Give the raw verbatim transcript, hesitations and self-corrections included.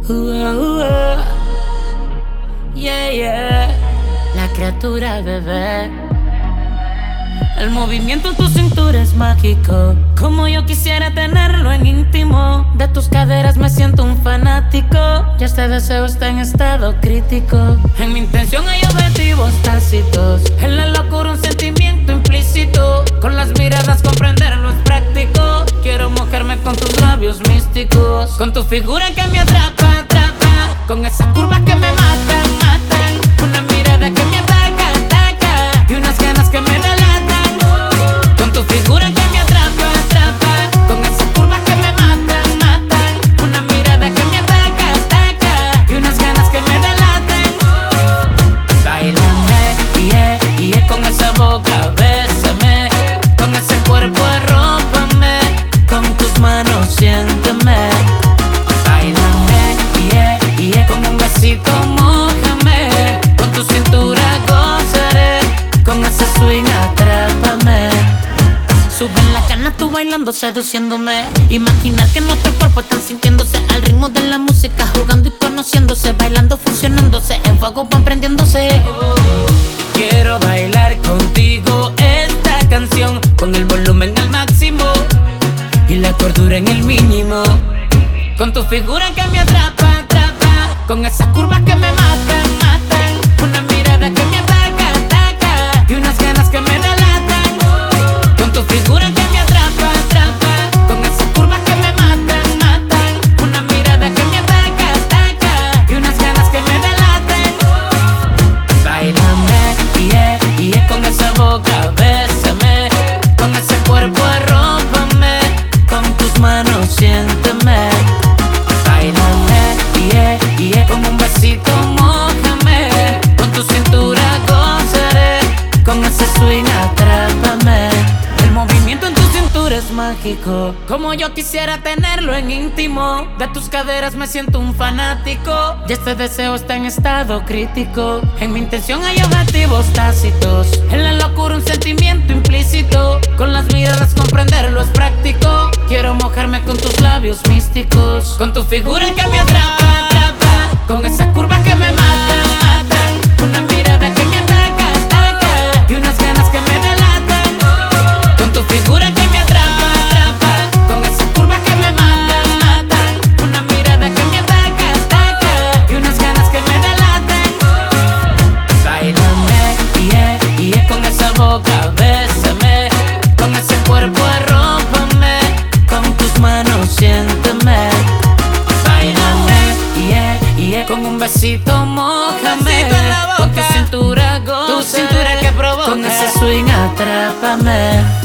Uh, uh, uh. Yeah, yeah. La criatura, bebé. El movimiento en tu cintura es mágico, como yo quisiera tenerlo en íntimo. De tus caderas me siento un fanático, y este deseo está en estado crítico. En mi intención hay objetivos tácitos, en la locura un sentimiento implícito. Con las miradas comprenderlo es práctico. Quiero mojarme con tus labios místicos, con tu figura que me atrapa, atrapa, con esas curvas que me matan, matan, una mirada que me ataca, ataca, y unas ganas que me delatan. Con tu figura que me atrapa, atrapa, con esas curvas que me matan, matan, una mirada que me ataca, ataca, y unas ganas que me delatan. Báilame, yeah, yeah, con esa boca, bésame, con ese cuerpo arrópame, con tus manos siénteme. Báilame, yeah, yeah, con un besito mójame, con tu cintura gozaré, con ese swing atrápame. Sube en la cana tú bailando, seduciéndome. Imaginar que nuestros cuerpos están sintiéndose al ritmo de la música, jugando y conociéndose, bailando, fusionándose, en fuego van prendiéndose. Quiero bailar contigo esta canción, con el volumen al máximo y la cordura en el mínimo. Con tu figura que me atrapa, atrapa, con esas curvas que me matan, matan, una mirada que me ataca, ataca, y unas ganas que me delatan. Con tu figura que me atrapa, atrapa, con esas curvas que me matan, matan, una mirada que me ataca, ataca, y unas ganas que me delatan. Báilame, yeah, yeah, con esa boca, bésame, con ese cuerpo arrópame, con tus manos siénteme. Báilame, yeah, yeah, con un besito mójame, con tu cintura gozaré, con ese swing atrápame. El movimiento en tu cintura es mágico, como yo quisiera tenerlo en íntimo. De tus caderas me siento un fanático, y este deseo está en estado crítico. En mi intención hay objetivos tácitos, en la locura un sentimiento implícito. Con las miradas comprenderlo es práctico. Quiero mojarme con tus labios místicos, con tu figura que me atrapa, atrapa, con esas curvas que me matan, matan, una mirada que me ataca, ataca, y unas ganas que me delatan. Con tu figura que me atrapa, atrapa, con esas curvas que me matan, matan, una mirada que me ataca, ataca, y unas ganas que me delatan. Báilame, yeah, yeah, con esa boca, bésame, con ese cuerpo arrópame, con tus manos siénteme. Báilame, yeah, yeah, con un besito mójame, con tu cintura goza, tu cintura que provoca, con ese swing atrápame.